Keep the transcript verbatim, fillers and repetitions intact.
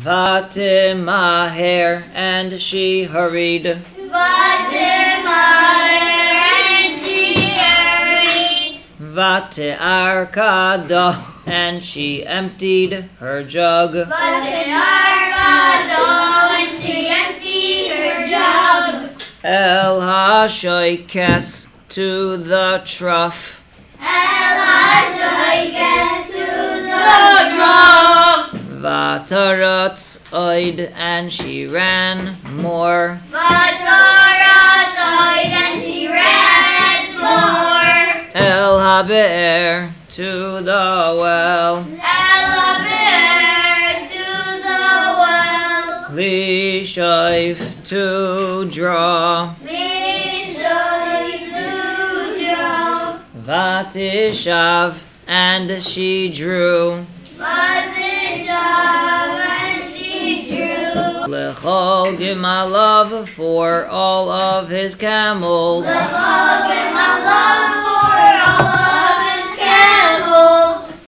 Vatimaher, and she hurried. Vatimaher, and she hurried. Vatiarkada, and she emptied her jug. Vatiarkada, and she emptied her jug. El Hashoikes, to the trough. El Hashoikes, to the trough. Vataratz oid, and she ran more. Vataratz oid, and she ran more. El Habe'er, to the well. El Habe'er, to the well. Lishoif, to draw. Lishoif, to draw. Vatishav, and she drew. Vatishav, and she drew. Lechol Gimalav, for all of his camels. Lechol Gimalav,